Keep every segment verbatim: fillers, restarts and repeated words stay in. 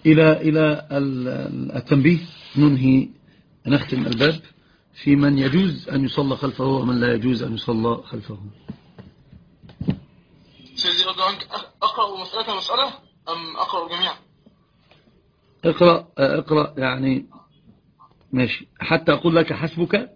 إلى إلى التنبيه ننهي نختم الباب في من يجوز أن يصلى خلفه ومن لا يجوز أن يصلى خلفه. سيدي أرجو عنك أقرأ مسألة مسألة أم أقرأ جميعا؟ اقرأ اقرأ يعني ماشي حتى أقول لك حسبك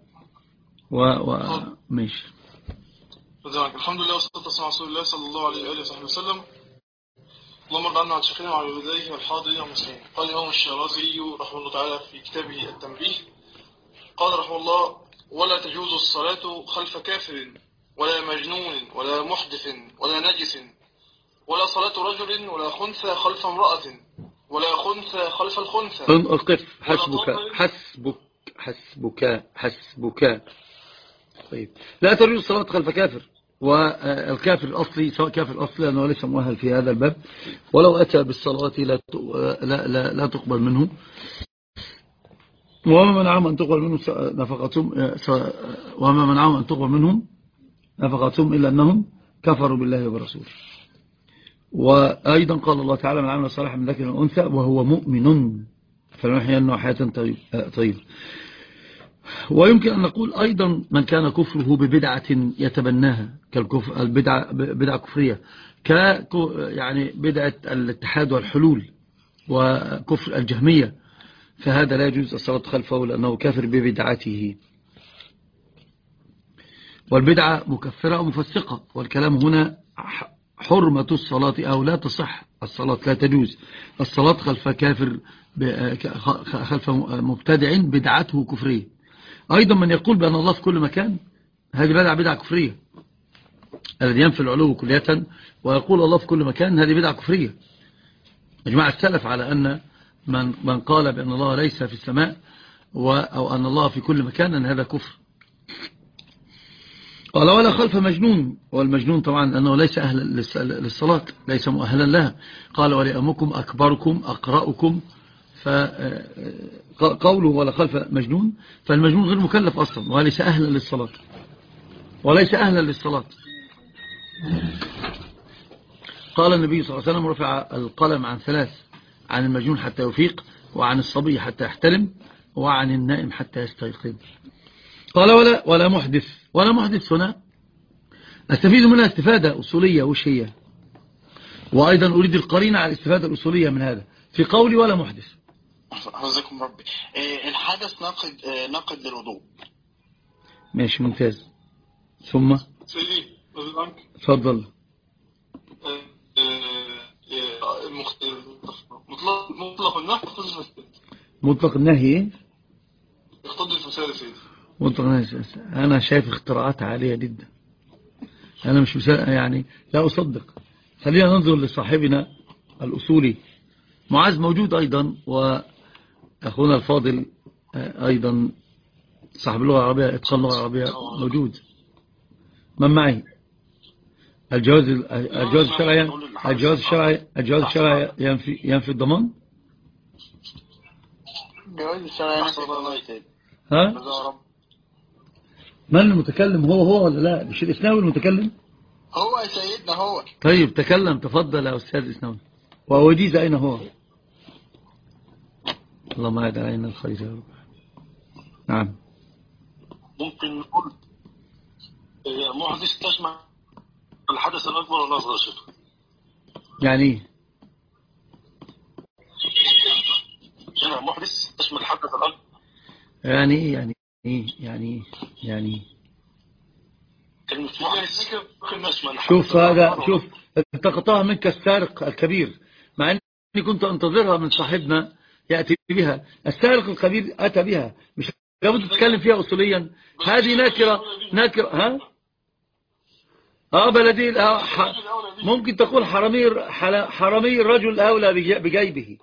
وماشي. الحمد لله والصلاة والسلام على رسول الله صلى الله عليه وآله وصحبه وسلم. اللهم ارض عنا عن شيخنا وعن والديه والحاضرين والمسلمين. قال الإمام الشيرازي رحمه الله تعالى في كتابه التنبيه، قال رحمه الله: ولا تجوز الصلاة خلف كافر ولا مجنون ولا محدث ولا نجس، ولا صلاة رجل ولا خنثى خلف امرأة ولا خنثى خلف الخنثى. أقف. حسبك حسبك حسبك حسبك. طيب، لا تجوز الصلاة خلف كافر، والكافر الأصلي سواء كافر الأصلي أنه ليس مؤهل في هذا الباب، ولو أتى بالصلاة لا لا لا, لا تقبل منه، وما منعهم أن تقبل منهم نفقتهم وما منعهم أن تقبل منهم نفقتهم إلا أنهم كفروا بالله وبرسوله. وأيضا قال الله تعالى: من عمل صالحا من ذكر أو أنثى وهو مؤمن فلنحيينه حياة طيبة. ويمكن أن نقول أيضا من كان كفره ببدعة يتبناها كالكفر البدعة بدعة كفرية ك يعني بدعة الاتحاد والحلول وكفر الجهمية، فهذا لا يجوز الصلاة خلفه لأنه كافر ببدعته. والبدعة مكفرة ومفسقة، والكلام هنا حرمة الصلاة أو لا تصح الصلاة، لا تجوز الصلاة خلف كافر خلف مبتدع بدعته كفرية. أيضا من يقول بأن الله في كل مكان، هذه بدعة بدعة كفرية. الذي ينفي العلو كلية ويقول الله في كل مكان، هذه بدعة كفرية. اجماع السلف على أن من, من قال بأن الله ليس في السماء أو أن الله في كل مكان أن هذا كفر. قال: ولا خلف مجنون، والمجنون طبعا أنه ليس أهلا للصلاة، ليس مؤهلا لها. قال: ولأمكم أكبركم أقرأكم، فقوله ولا خلف مجنون، فالمجنون غير مكلف أصلا وليس أهلا للصلاة، وليس أهلا للصلاة. قال النبي صلى الله عليه وسلم: رفع القلم عن ثلاث: عن المجنون حتى يفيق، وعن الصبي حتى يحتلم، وعن النائم حتى يستيقظ. قال: ولا ولا محدث. ولا محدث هنا استفيد منها استفادة أصولية وش هي، وأيضا أريد القرينة على الاستفادة الأصولية من هذا في قولي ولا محدث. حفظكم ربي. الحدث ناقض ناقض للوضوء. ماشي، ممتاز. ثم سيدي تفضل. مطلق النهي مطلق النهي يقتضي الفساد يا سيدي. مطلق النهي أنا شايف اختراعات عالية جدا، أنا مش يعني لا أصدق. خلينا ننظر لصاحبنا الأصولي معاذ موجود أيضا، وأخونا الفاضل أيضا صاحب اللغة العربية إتقان اللغة العربية موجود. من معي؟ الجواز الجواز الشرعي الجواز الشرعي الجواز الشرعي ينفي ينفي الضمان. الجواز الشرعي ها؟ من المتكلم، هو هو ولا لا؟ مش الإسناوي المتكلم؟ هو يا سيدنا هو. طيب تكلم، تفضل يا أستاذ إسناوي. ووديز أين هو؟ اللهم أعد علينا الخير يا رب. نعم. ممكن نقول محدث تشمل الحدث الأكبر والأصغر شبه. يعني ايه؟ يعني محدث تشمل الحدث الأكبر. يعني ايه يعني ايه يعني ايه يعني شوف هذا، شوف التقطها منك السارق الكبير، مع اني كنت انتظرها من صاحبنا يأتي بها. السارق الكبير أتى بها، مش لابد تتكلم فيها أصوليا. هذه ناكرة ناكرة ها اه بلدي ح... ممكن تقول حرامي حرامي الرجل أولى بجيبه.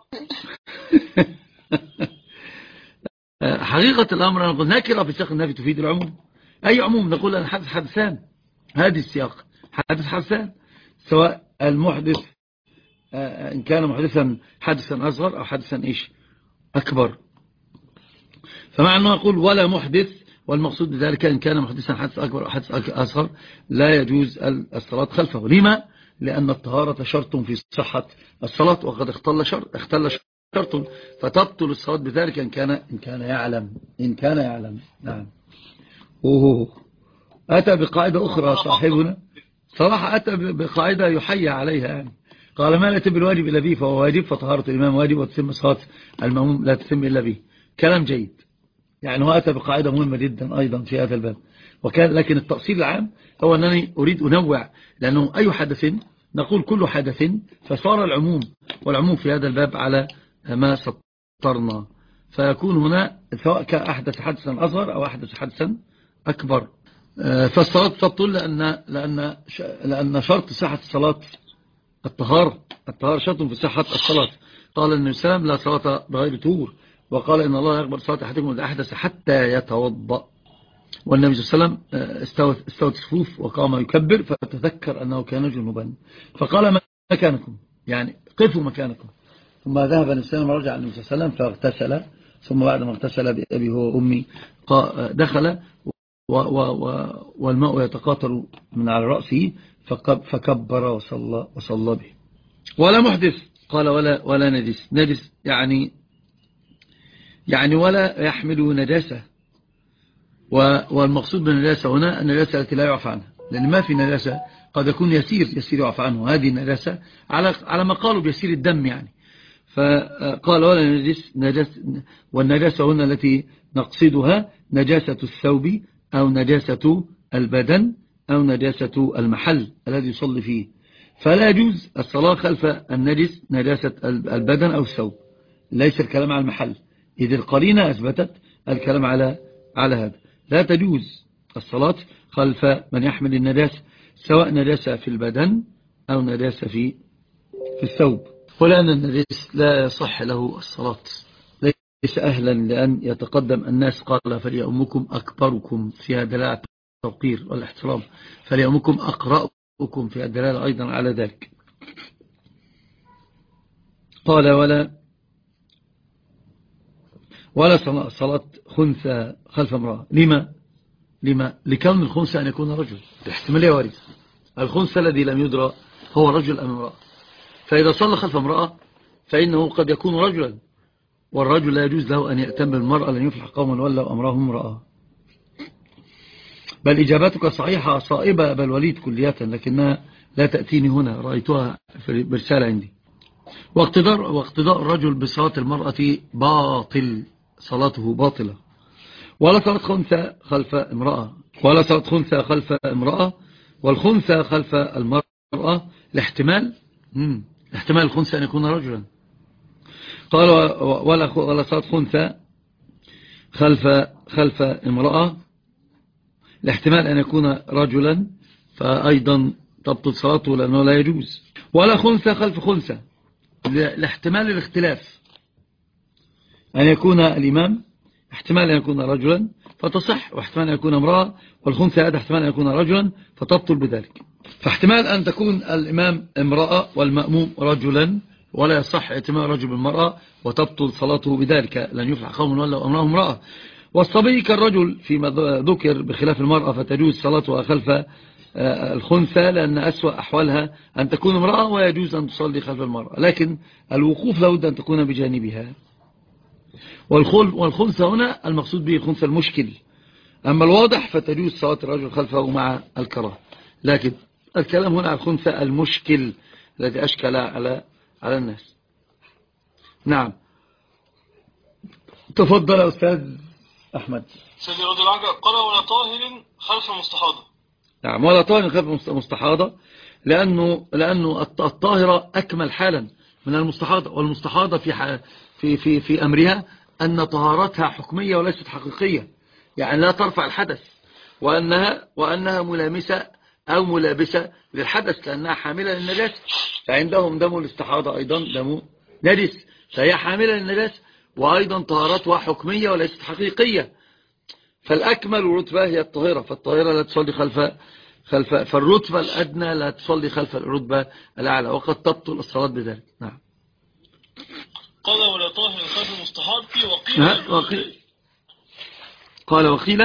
حقيقة الأمر أنا نقول ناكرة في سياق النفي تفيد العموم. أي عموم نقول أن حدث حدثان، هذه السياق حدث حدثان، سواء المحدث إن كان محدثا حدثا أصغر أو حدثا إيش أكبر. فمع أنه يقول ولا محدث، والمقصود بذلك إن كان محدثا حدث أكبر أو حدث أصغر لا يجوز الصلاة خلفه. لما؟ لأن الطهارة شرط في صحة الصلاة، وقد اختل شرط اختل شرط شرط، فتبطل الصلاة بذلك إن كان إن كان يعلم إن كان يعلم. نعم. أوه. أتى بقاعدة أخرى صاحبنا صراحة، أتى بقاعدة يحيى عليها يعني. قال ما لا يتم الواجب إلا به فهو واجب، فطهارة الإمام واجب، وتتم صلاة المأموم لا تتم إلا به. كلام جيد يعني. هو أتى بقاعدة مهمة جدا أيضا في هذا الباب. وكان لكن التأصيل العام هو أنني أريد أنوع، لأنه أي حدث نقول كل حدث، فصار العموم، والعموم في هذا الباب على ما سطرنا، فيكون هنا سواء كأحدث حدثا أصغر أو أحدث حدثا أكبر. فالصلاة تبطل لأن, لأن, لأن شرط صحة الصلاة الطهارة. الطهارة شرط في صحة الصلاة. قال النبي صلى الله عليه وسلم لا صلاة بغير طهور، وقال إن الله يقبل صلاة أحدكم إذا أحدث حتى يتوضأ. والنبي صلى الله عليه وسلم استوت, استوت الصفوف وقام يكبر فتذكر أنه كان جنوبا فقال مكانكم، يعني قفوا مكانكم. ثم ذهب النبي صلى الله عليه وسلم ورجع النبي صلى الله عليه وسلم فاغتسل، ثم بعد ما اغتسل بأبي هو وأمي دخل و و و والماء يتقاطر من على رأسه فكبر وصلى, وصلى به. ولا محدث قال ولا, ولا نجس. نجس يعني يعني ولا يحمل نجاسة. والمقصود بالنجاسة هنا النجاسة التي لا يعفى عنها، لأن ما في نجاسة قد يكون يسير يسير يعفى عنه، هذه النجاسة على على ما قالوا بيسير الدم يعني. فقال ولا نجس. نجس والنجاسة هنا التي نقصدها نجاسة الثوب أو نجاسة البدن أو نجاسة المحل الذي يصلي فيه. فلا يجوز الصلاة خلف النجس نجاسة البدن أو الثوب، ليس الكلام على المحل، إذ القرينة أثبتت الكلام على على هذا. لا تجوز الصلاة خلف من يحمل النجاسة، سواء نجاسة في البدن أو نجاسة في في الثوب. ولأن النجس لا يصح له الصلاة، ليس أهلا لأن يتقدم الناس. قال فليأمكم أكبركم، فيها دلالة التوقير والاحترام. فليأمكم أقرأكم، فيها دلالة أيضا على ذلك. قال ولا ولا صلاة خنثى خلف امرأة. لما لما لكون الخنثى أن يكون رجل، الاحتمالية واردة. الخنثى الذي لم يدرى هو رجل أم امرأة، فإذا صلى خلف امرأة فإنه قد يكون رجلا، والرجل لا يجوز له أن يأتم بالمرأة لن يفلح قوما ولوا أمرهم امرأة. بل إجابتك صحيحة صائبة بل وليد كلية، لكنها لا تأتيني هنا، رأيتها في برسالة عندي. واقتدار, واقتداء الرجل بصلاة المرأة باطل، صلاته باطلة. ولا صلاة خنثى خلف امرأة ولا صلاة خنثى خلف امرأة والخنثى خلف المرأة الاحتمال مم. احتمال الخنثى أن يكون رجلا. قال ولا ولا صلاة خنثى خلف خلف امرأة الاحتمال أن يكون رجلا، فأيضا تبطل صلاته لأنه لا يجوز. ولا خنثى خلف خنثى لاحتمال الاختلاف، أن يكون الإمام احتمال أن يكون رجلا فتصح، واحتمال أن يكون امرأة، والخنثى هذا احتمال أن يكون رجلا فتبطل بذلك. فاحتمال أن تكون الإمام امرأة والمأموم رجلا ولا يصح احتمال رجل بالمرأة وتبطل صلاته بذلك، لن يفلح قوم ولا أمرهم امرأة. والصبي كالرجل فيما ذكر بخلاف المرأة، فتجوز صلاتها خلف الخنثى لأن أسوأ أحوالها أن تكون امرأة ويجوز أن تصلي خلف المرأة، لكن الوقوف لابد أن تكون بجانبها. والخنثى هنا المقصود به الخنثى المشكل، أما الواضح فتجوز صلاة الرجل خلفه مع الكراهة، لكن الكلام هنا على الخنثى المشكل الذي أشكل على على الناس. نعم تفضل يا أستاذ أحمد. سيدي رضي الله عنك قال ولا طاهر خلف مستحاضة. نعم ولا طاهر خلف مستحاضة، لأنه لأنه الطاهرة أكمل حالا من المستحاضة، والمستحاضة في في في في أمرها أن طهارتها حكمية وليست حقيقية، يعني لا ترفع الحدث، وأنها وأنها ملامسة أو ملابسة للحدث لأنها حاملة للنجاسة. فعندهم دم الاستحاضة أيضا دم نجس، فهي حاملة للنجاسة، وأيضا طهارتها حكمية وليست حقيقية. فالأكمل رتبة هي الطاهرة، فالطاهرة لا تصلي خلف خلف فالرتبة الأدنى لا تصلي خلف الرتبة الأعلى، وقد تبطل الصلاة بذلك. نعم. قال ولا طاهر خلف مستحاض وقيل وقيل قال وقيل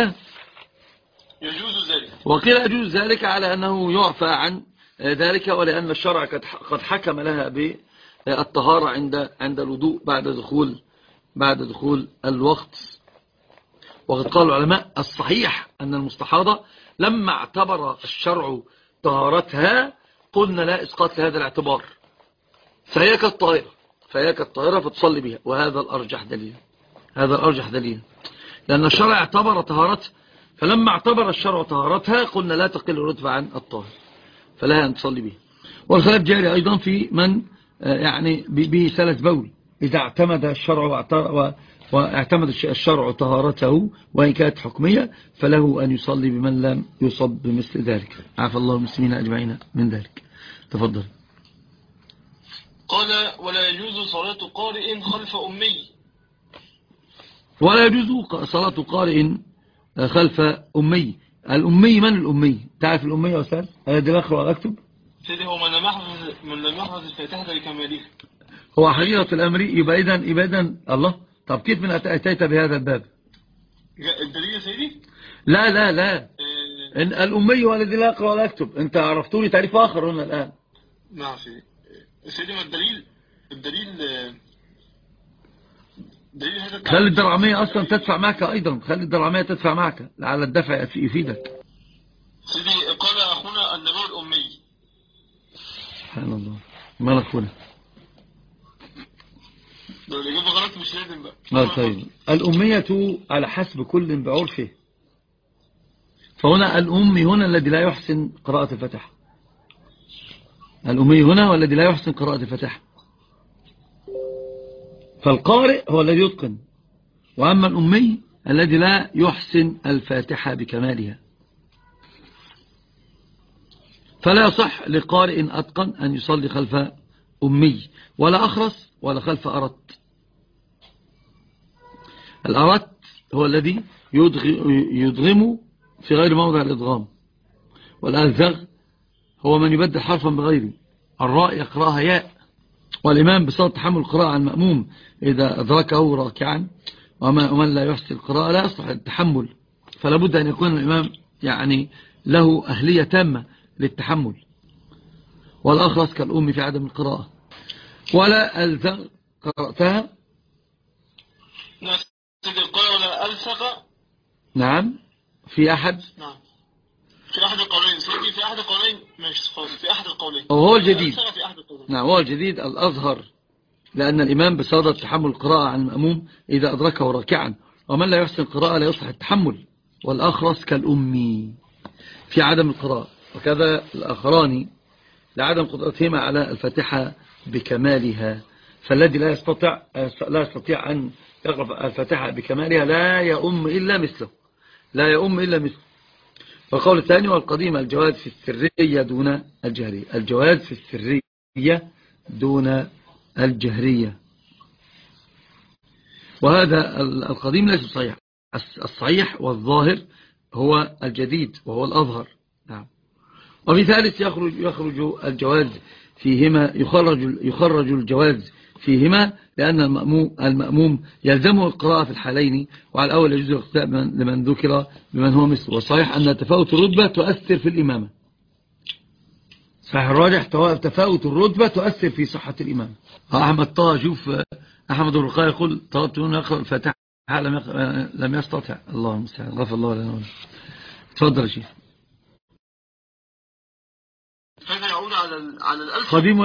يجوز ذلك وقيل يجوز ذلك على أنه يعفى عن ذلك، ولأن الشرع قد حكم لها الطهارة عند عند الوضوء بعد دخول بعد دخول الوقت. وقد قال العلماء الصحيح أن المستحاضة لما اعتبر الشرع طهارتها قلنا لا إسقاط لهذا الاعتبار، فهي كالطاهرة فهي كالطاهرة فتصلي بها، وهذا الأرجح دليل هذا الأرجح دليل لأن الشرع اعتبر طهارتها، فلما اعتبر الشرع طهارتها قلنا لا تقل رتبة عن الطاهر فلها أن تصلي بها. والخلاف جاري أيضا في من يعني بسلس بول، إذا اعتمد الشرع واعتمد الشرع طهارته وإن كانت حكمية فله أن يصلي بمن لم يصب بمثل ذلك. عافى الله المسلمين أجمعين من ذلك. تفضل. قال ولا يجوز صلاة قارئ خلف أمي. ولا يجوز صلاة قارئ خلف أمي. الأمي من الأمي؟ تعرف الأمي يا أستاذ؟ الذي لا يقرأ ولا يكتب؟ سيدي هو من لم يحفظ من لم يحفظ الفاتحة لكمالها. هو حقيقة الأمر يبقى إذن يبقى إذن الله. طب كيف من أتيت بهذا الباب؟ الدليل يا سيدي؟ لا لا لا إن الأمي هو الذي لا يقرأ ولا يكتب. أنت عرفتوني تعريف آخر هنا الآن. نعم سيدي. سيدي ما الدليل الدليل دليل هذا. خلي الدرعمية أصلا تدفع معك أيضا، خلي الدرعمية تدفع معك لعل الدفع يفيدك. سيدي قال أخونا النبي الأمي. سبحان الله. ما أخونا لو الإجابة غلط مش لازم بقى. آه طيب. الأمية على حسب كل بعرفه، فهنا الأمي هنا الذي لا يحسن قراءة الفاتحة. الأمي هنا هو الذي لا يحسن قراءة الفاتحة، فالقارئ هو الذي يتقن، وأما الأمي الذي لا يحسن الفاتحة بكمالها. فلا يصح لقارئ أتقن أن يصلي خلف أمي ولا أخرس ولا خلف أرت. الأرت هو الذي يدغم في غير موضع الإدغام، والألزغ هو من يبدل حرفا بغيره. الراء يقرأها ياء، والإمام بصوت تحمل القراءة عن المأموم إذا أدركه راكعا، ومن لا يحسن القراءة لا يصلح التحمل، فلا بد أن يكون الإمام يعني له أهلية تامة للتحمل. والأخرس كالأم في عدم القراءة. ولا ألزغ قرأتها؟ نعم سيدي القراءة ولا ألزغ. نعم في أحد. نعم في أحد القولين سيدي، في أحد القولين مش خالص، في أحد القولين. وهو الجديد. في نعم هو الجديد الأظهر، لأن الإمام بصدد تحمل القراءة عن المأموم إذا أدركه راكعا، ومن لا يحسن القراءة لا يصلح التحمل. والأخرس كالأمي في عدم القراءة، وكذا الآخران لعدم قدرتهما على الفاتحة بكمالها. فالذي لا يستطيع لا يستطيع أن يقرأ الفاتحة بكمالها لا يؤم إلا مثله لا يؤم إلا مثله. والقول الثاني والقديم الجواز في السرية دون الجهرية. الجواز في السرية دون الجهرية، وهذا القديم ليس صحيح. الصحيح والظاهر هو الجديد وهو الأظهر. نعم. وفي ثالث يخرج يخرج الجواز فيهما يخرج يخرج الجواز فيهما لأن المأموم, المأموم يلزمه القراءة في الحالين، وعلى الأول يجوز الاقتداء لمن ذكر بمن هو مثله. والصحيح أن تفاوت الرتبة تؤثر في الإمامة. صحيح الراجح تفاوت الرتبة تؤثر في صحة الإمامة. أحمد طه شوف أحمد الرقاء يقول طلبت منه يقرأ الفاتحة لم لم يستطع. الله المستعان غفر الله لنا. تفضل يا شيخ. هذا يعود على على الألف قديم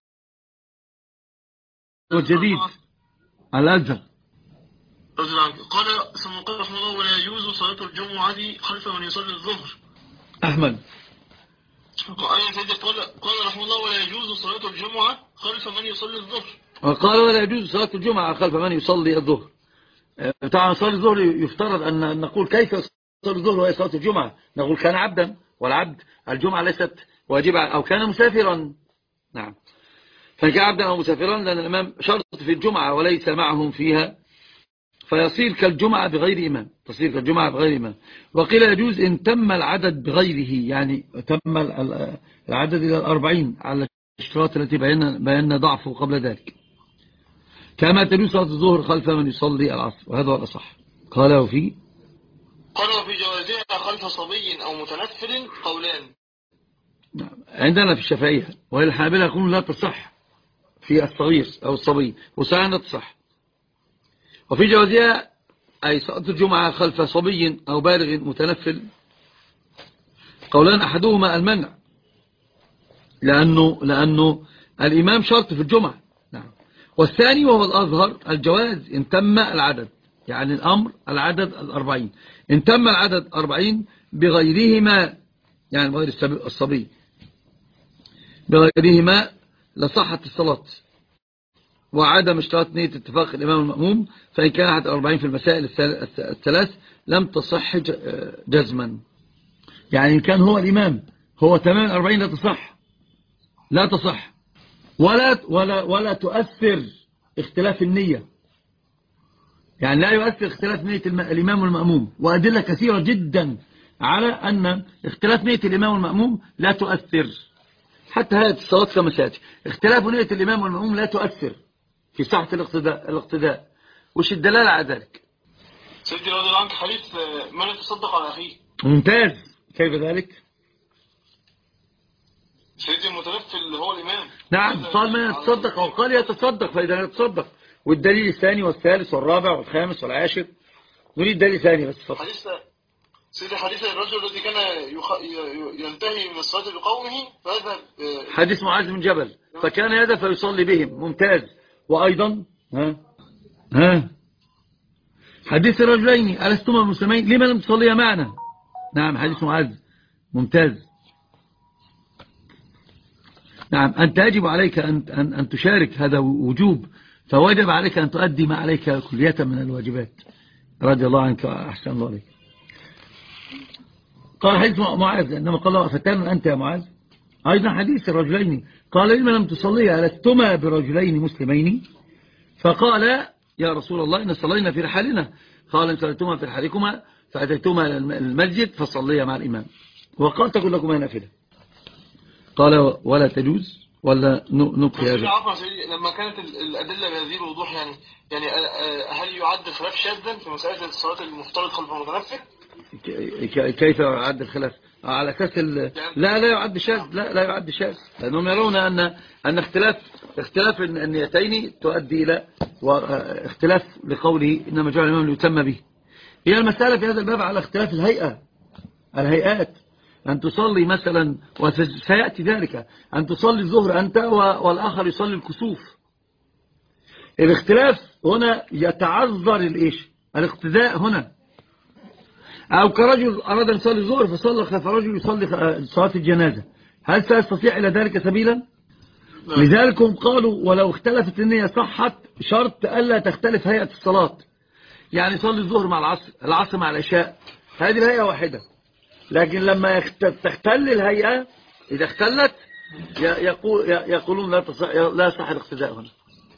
والجديد على الألزغ. قال ثم قال رحمه الله ولا يجوز صلاة الجمعة خلف من يصلي الظهر. أحمد قال قال رحمه الله ولا يجوز صلاة الجمعة خلف من يصلي الظهر. قال ولا يجوز صلاة الجمعة خلف من يصلي الظهر. طبعا صلاة الظهر يفترض أن نقول كيف يصلي الظهر وهي صلاة الجمعة؟ نقول كان عبدا، والعبد الجمعة ليست واجبة، أو كان مسافرا. نعم فإن كان عبدا أو مسافرا لأن الإمام شرط في الجمعة وليس معهم فيها، فيصير كالجمعة بغير إمام تصير كالجمعة بغير إمام. وقيل يجوز إن تم العدد بغيره، يعني تم العدد إلى الأربعين على الاشتراط التي بينا ضعفه قبل ذلك، كما تجوز صلاة الظهر خلف من يصلي العصر، وهذا هو الأصح. قاله في قالوا في جوازها خلف صبي أو متنفل قولان. عندنا في الشافعية، وإلى الحنابلة يقولون لا تصح في الصغير أو الصبي وساعة لا تصح. وفي جوازها أي صلاة الجمعة خلف صبي أو بالغ متنفل قولان أحدهما المنع، لأنه, لأنه الإمام شرط في الجمعة. نعم. والثاني وهو الأظهر الجواز إن تم العدد، يعني الأمر العدد الأربعين، إن تم العدد أربعين بغيرهما، يعني بغير الصبي بغيرهما لصحت الصلاة، وعدم اشتراط نية اتفاق الإمام المأموم، فإن كان أحد الأربعين في المسائل الثلاث لم تصح جزما. يعني إن كان هو الإمام هو تمام الأربعين لا تصح، لا تصح ولا, ولا, ولا تؤثر اختلاف النية، يعني لا يؤثر اختلاف نية الإمام والمأموم، وأدلة كثيرة جدا على أن اختلاف نية الإمام والمأموم لا تؤثر، حتى هذه الصلاة كما سيأتي اختلاف نية الإمام والمأموم لا تؤثر في صحة الاقتداء. الاقتداء وش الدلالة على ذلك؟ سيدي رضي الله عنك حديث من يتصدق على أخيه. ممتاز. كيف ذلك؟ سيدي المتنفل هو الإمام. نعم قال من يتصدق أو قال يتصدق، فإذا يتصدق. والدليل الثاني والثالث والرابع والخامس والعاشر نريد دليل ثاني بس فقط. حديث سيدي حديث الرجل الذي كان يخ... ينتهي من الصلاة بقومه فيذهب. حديث معاذ بن جبل فكان يذهب فيصلي بهم. ممتاز. وأيضا ها ها حديث الرجلين ألستما المسلمين لما لم تصليا معنا. نعم حديث معاذ. ممتاز. نعم أنت يجب عليك أن, أن, أن تشارك، هذا وجوب، فواجب عليك أن تؤدي ما عليك كلية من الواجبات. رضي الله عنك أحسن الله عليك. قال حديث معاذ إنما قال له فتان أنت يا معاذ. أيضا حديث الرجلين قال لما لم تصلي ألستما برجلين مسلمين، فقال يا رسول الله إن صلينا في رحالنا، قال إن صليتما في رحالكما فأتيتما المسجد فصليا مع الإمام، وقال تقول لكما نافلة. قال ولا تجوز ولا نبقي هذا. لما كانت الأدلة بهذه الوضوح يعني يعني هل يعد الخلاف شاذا في مسألة الصلاة المفترض خلف المتنفل؟ كيف يعد الخلاف على أساس لا لا يعد شاذ، لا لا يعد شاذ، لأنهم يرون أن أن اختلاف اختلاف النيتين تؤدي إلى واختلاف لقوله إنما جعل الإمام ليتم به. هي المسألة في هذا الباب على اختلاف الهيئة، الهيئات، أن تصلي مثلا وسيأتي ذلك أن تصلي الظهر أنت والآخر يصلي الكسوف. الاختلاف هنا يتعذر الإيش الاقتداء هنا. أو كرجل أراد أن يصلي الظهر فصلى خلف رجل يصلي صلاة الجنازة، هل سيستطيع إلى ذلك سبيلا؟ لذلك قالوا ولو اختلفت النية صحت شرط ألا تختلف هيئة الصلاة. يعني صلي الظهر مع العصر، العصر مع العشاء، هذه الهيئة واحدة، لكن لما تختل الهيئة إذا اختلت يقول يقولون لا تصح لا صح الاقتداء هنا.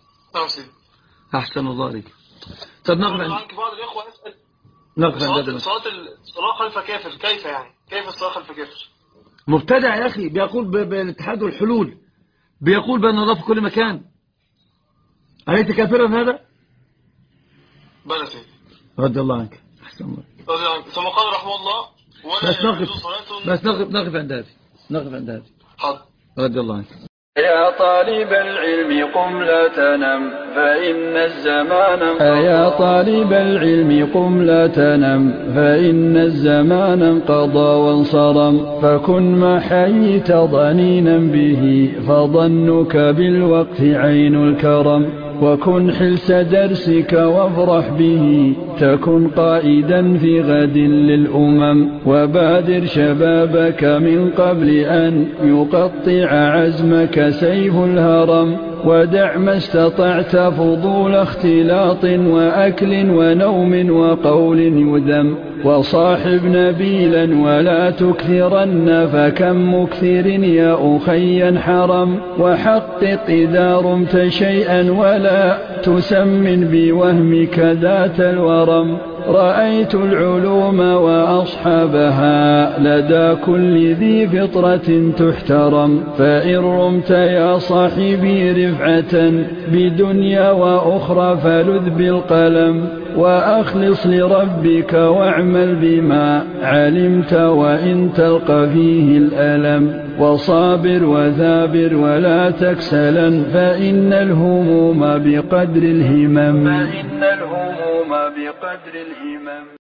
أحسن الله عليك. طب نقف عند بعض الإخوة يسأل نقف عند صلاة الصلاة خلف كافر كيف يعني؟ كيف الصلاة خلف كافر؟ مبتدع يا أخي، بيقول بالاتحاد والحلول، بيقول بأن الله في كل مكان. أليس كافرا هذا؟ بلى سيدي. رضي الله عنك. أحسن الله. رضي الله عنك. ثم قال رحمه الله ولا بس نقف بس نقف نقف عند هذه نقف عند هذه. حاضر. رضي الله عنك. يا طالب العلم قم لا تنم فإن الزمان انقضى. يا طالب العلم قم لا تنم فإن الزمان انقضى وانصرم، فكن ما حييت ضنينا به فظنك بالوقت عين الكرم، وكن حلس درسك وافرح به تكن قائدا في غد للأمم، وبادر شبابك من قبل أن يقطع عزمك سيف الهرم، ودع ما استطعت فضول اختلاط وأكل ونوم وقول يذم، وصاحب نبيلا ولا تكثرن فكم مكثر يا أخي حرم، وحقق إذا رمت شيئا ولا تسمن بوهمك ذات الورم، رأيت العلوم وأصحابها لدى كل ذي فطرة تحترم، فإن رمت يا صاحبي رفعة بدنيا وأخرى فلذ بالقلم، وأخلص لربك واعمل بما علمت وإن تلقى فيه الألم. وصابر وثابر ولا تكسلا فإن الهموم بقدر الهمم فإن الهموم بقدر الهمم